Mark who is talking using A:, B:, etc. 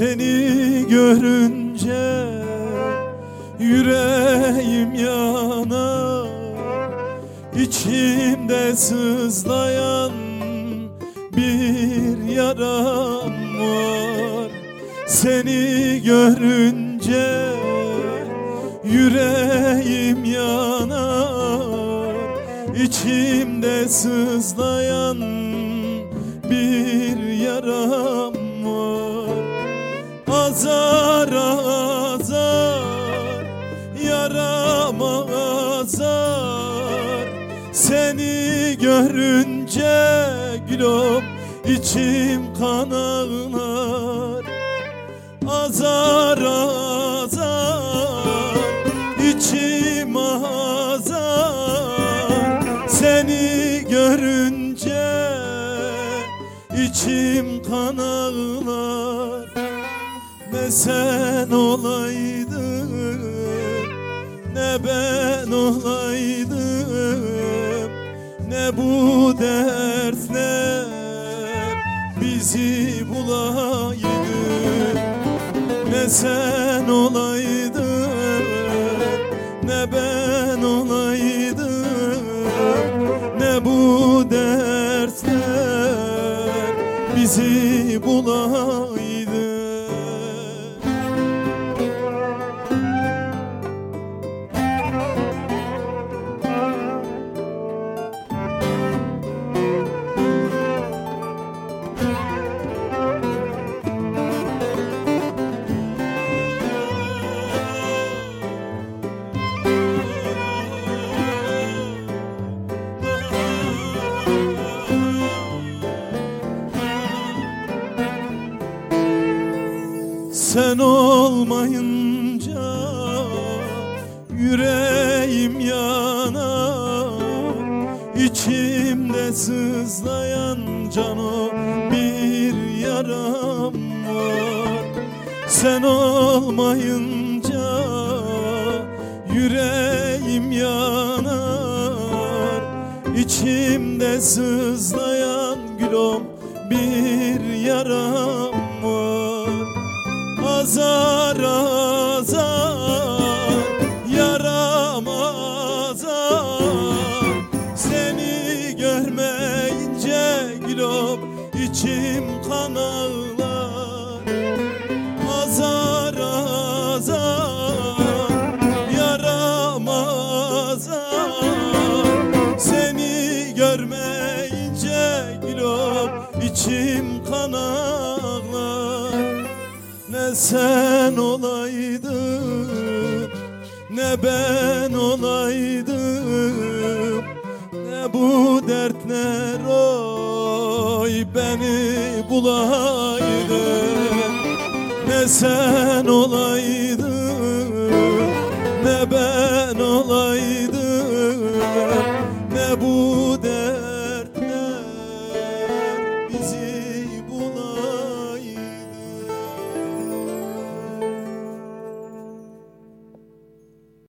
A: Seni görünce yüreğim yanar, İçimde sızlayan bir yaram var. Seni görünce yüreğim yanar, İçimde sızlayan bir yaram var. Azar azar yaram azar, seni görünce gülüm içim kan ağlar. Azar azar içim azar, seni görünce içim kan ağlar. Ne sen olaydın ne ben olaydım, ne bu dertler bizi bulaydı. Ne sen olaydın ne ben olaydım, ne bu dertler bizi bulaydı. Sen olmayınca yüreğim yanar, İçimde sızlayan cano bir yaram var. Sen olmayınca yüreğim yanar, İçimde sızlayan gülüm bir yaram var. Azar azar yaram azar, seni görmeyince gülüm içim kan ağlar. Azar azar yaram azar, seni görmeyince gülüm içim kan ağlar. Ne sen olaydın ne ben olaydım, ne bu dertler oy beni bulaydı. Ne sen olaydın ne ben